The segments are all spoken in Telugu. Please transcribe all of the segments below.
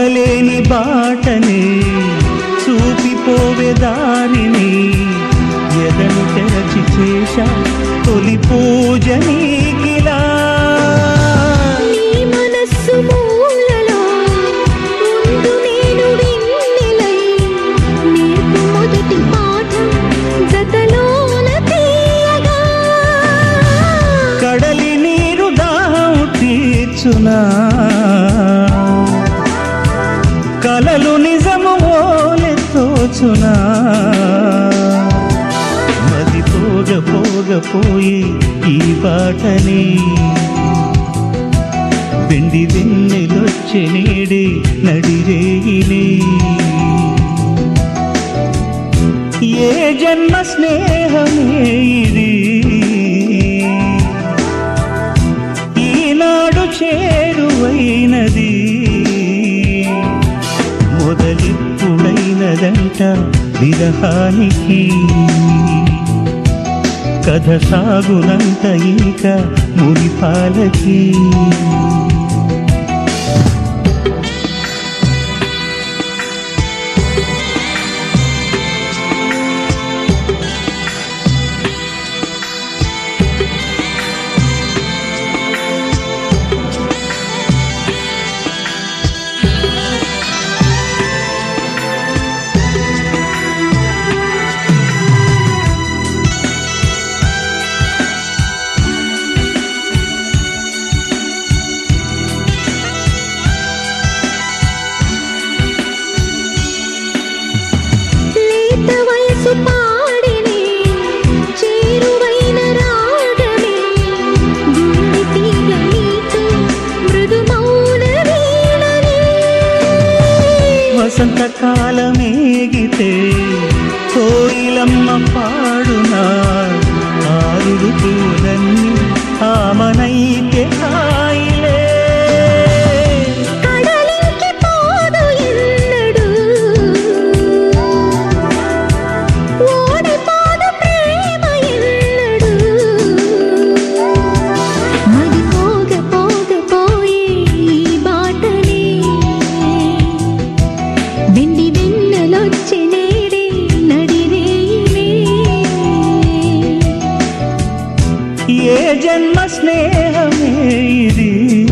చూడలేని బాటనే చూపిపోవే దారిని ఎదను తెరచి చేశా తొలి పూజ నీకిలా నీ మనస్సు మూలలో ఉండు నేను వెన్నెలై నేర్పు మొదటి పాఠం జతలోన తీయగా కడలి నీరు దాహం తీర్చునా కలలు నిజము ఓలె తోచునా మది పోగ పోగ పోయి ఈ బాటనే వెండి వెన్నెలొచ్చే నేడే నడిరేయినే ఏ జన్మ స్నేహమే ఇది ఈనాడు చేరువైనది మొదలిప్పుడైనదంట విరహానికి కథ సాగునంట ఇంకా మురిపాలకి వయసు పాడినే చేరువైన రాగమే గుండె తీగ నీతో మృదు మౌన వీణనే వసంతకాలమేగితే కోయిలమ్మ పాడునా ఆరుడు పూలన్నీ ఆమనైతే హాయిలే కడలికి పోదు ఎన్నడు ఓడిపోదు ప్రేమ ఎన్నడు మది పోగ పోగ పోయే ఈ బాటనే వెండి వెన్నెలొచ్చే నేడే నడిరేయినే ఏ జన్మ స్నేహమే ఇది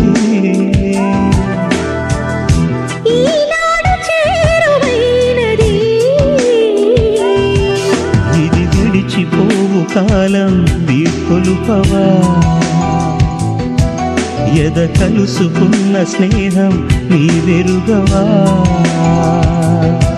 ఈనాడు చేరువైనది ఇది విడిచిపోవు కాలం వీడ్కొలుపవా ఎద కలుసుకున్న స్నేహం నీ వెరుగవా